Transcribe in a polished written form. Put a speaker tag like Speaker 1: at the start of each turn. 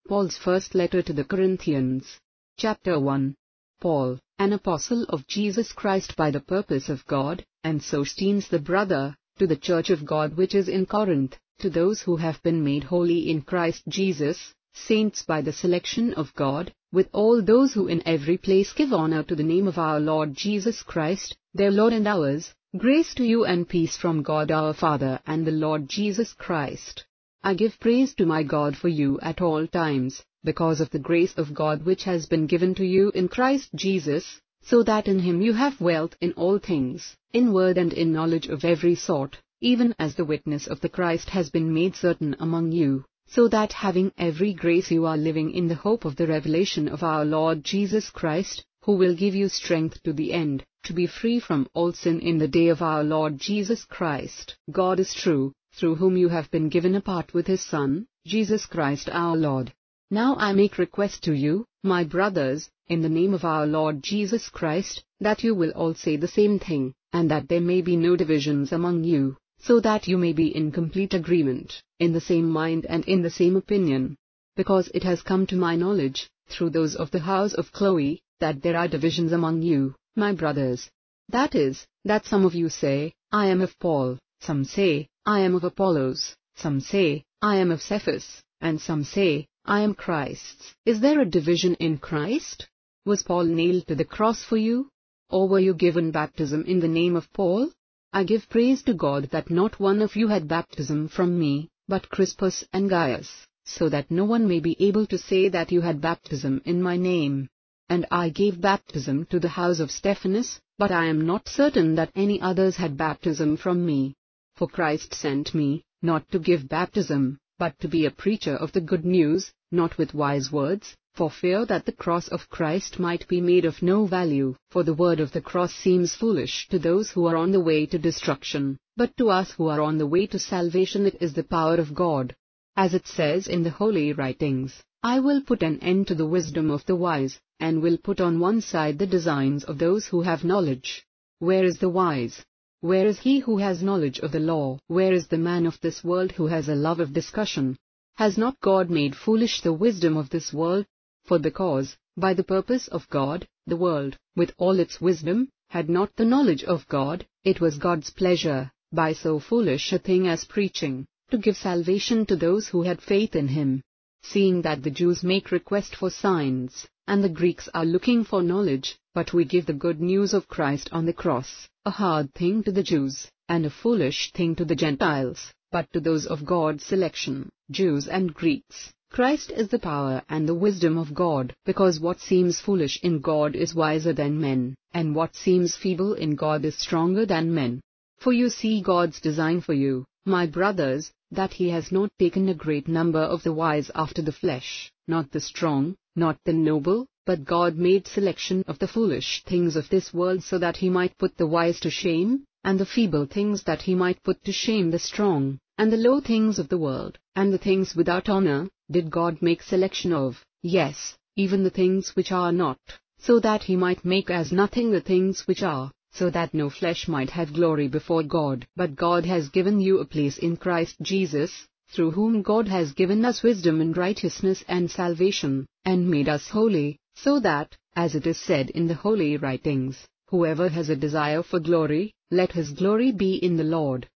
Speaker 1: Paul's first letter to the Corinthians. Chapter 1. Paul, an apostle of Jesus Christ by the purpose of God, and Sosthenes the brother, to the church of God which is in Corinth, to those who have been made holy in Christ Jesus, saints by the selection of God, with all those who in every place give honor to the name of our Lord Jesus Christ, their Lord and ours, grace to you and peace from God our Father and the Lord Jesus Christ. I give praise to my God for you at all times, because of the grace of God which has been given to you in Christ Jesus, so that in him you have wealth in all things, in word and in knowledge of every sort, even as the witness of the Christ has been made certain among you, so that having every grace you are living in the hope of the revelation of our Lord Jesus Christ, who will give you strength to the end, to be free from all sin in the day of our Lord Jesus Christ. God is true, through whom you have been given a part with his Son, Jesus Christ our Lord. Now I make request to you, my brothers, in the name of our Lord Jesus Christ, that you will all say the same thing, and that there may be no divisions among you, so that you may be in complete agreement, in the same mind and in the same opinion. Because it has come to my knowledge, through those of the house of Chloe, that there are divisions among you, my brothers. That is, that some of you say, I am of Paul, some say, I am of Apollos, some say, I am of Cephas, and some say, I am Christ's. Is there a division in Christ? Was Paul nailed to the cross for you? Or were you given baptism in the name of Paul? I give praise to God that not one of you had baptism from me, but Crispus and Gaius, so that no one may be able to say that you had baptism in my name. And I gave baptism to the house of Stephanas, but I am not certain that any others had baptism from me. For Christ sent me, not to give baptism, but to be a preacher of the good news, not with wise words, for fear that the cross of Christ might be made of no value, for the word of the cross seems foolish to those who are on the way to destruction, but to us who are on the way to salvation it is the power of God. As it says in the Holy Writings, I will put an end to the wisdom of the wise, and will put on one side the designs of those who have knowledge. Where is the wise? Where is he who has knowledge of the law? Where is the man of this world who has a love of discussion? Has not God made foolish the wisdom of this world? For because, by the purpose of God, the world, with all its wisdom, had not the knowledge of God, it was God's pleasure, by so foolish a thing as preaching, to give salvation to those who had faith in him. Seeing that the Jews make request for signs, and the Greeks are looking for knowledge, but we give the good news of Christ on the cross, a hard thing to the Jews, and a foolish thing to the Gentiles, but to those of God's selection, Jews and Greeks, Christ is the power and the wisdom of God, because what seems foolish in God is wiser than men, and what seems feeble in God is stronger than men. For you see God's design for you, my brothers, that he has not taken a great number of the wise after the flesh, not the strong, not the noble, but God made selection of the foolish things of this world so that he might put the wise to shame, and the feeble things that he might put to shame the strong, and the low things of the world, and the things without honor, did God make selection of, yes, even the things which are not, so that he might make as nothing the things which are, so that no flesh might have glory before God. But God has given you a place in Christ Jesus, through whom God has given us wisdom and righteousness and salvation, and made us holy, so that, as it is said in the Holy Writings, whoever has a desire for glory, let his glory be in the Lord.